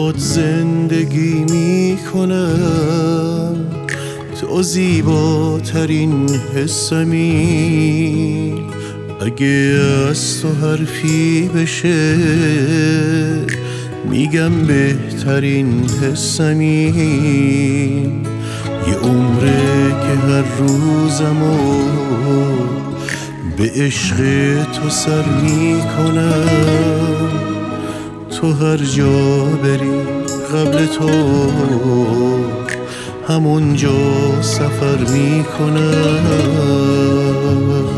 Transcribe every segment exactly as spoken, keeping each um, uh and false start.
باد زندگی می کنم، تو زیباترین حسمی. اگه از تو حرفی بشه میگم بهترین حسمی. یه عمره که هر روزمو به عشق تو سر میکنم. تو هر جا بری قبل تو همونجا سفر میکنم.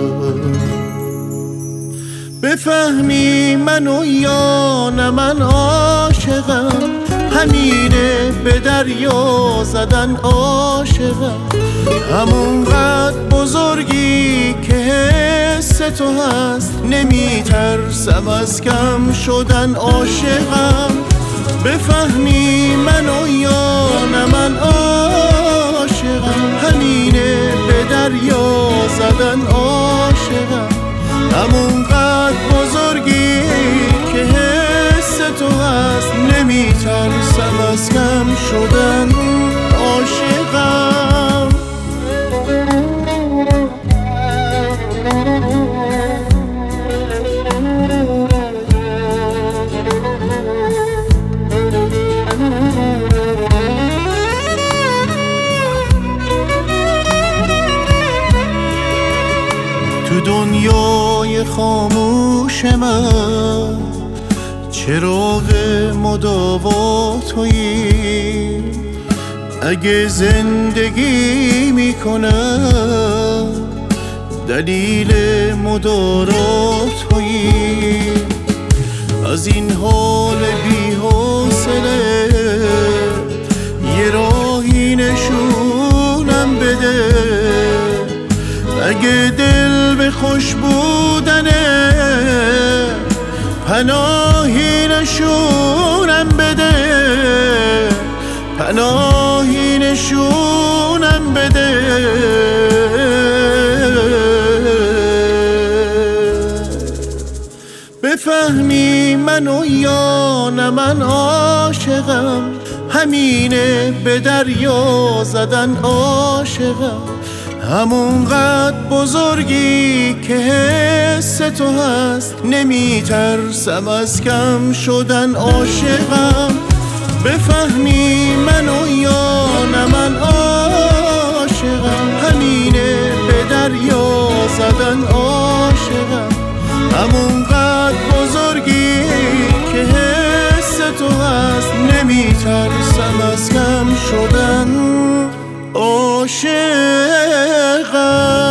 بفهمی منو یا نه من عاشقم، همینه به دریا زدن عاشقم. همونقدر بزرگی که حس تو هست، نمیترسم از کم شدن عاشقم. بفهمی منو یا نه من عاشقم، همینه به دریا زدن عاشقم. همونقدر بزرگی که حس تو هست، نمیترسم از کم شدن عاشقم. تو دنیای خاموش من چراغ مداوا تویی. اگه زندگی میکنم دلیل مدارا تویی. از این حال بی حوصله یه راهی نشونم بده. اگه دل به خوش بودنه پناهی نشونم بده. پناهی نشونم بده. بفهمی منو یا نه من عاشقم، همینه به دریا زدن عاشقم. همونقدر بزرگی که حس تو هست، نمیترسم از کم شدن عاشقم. بفهمی منو یا نه من عاشقم، همینه به دریا زدن عاشقم. همونقدر بزرگی که حس تو هست، نمیترسم از کم شدن عاشقم.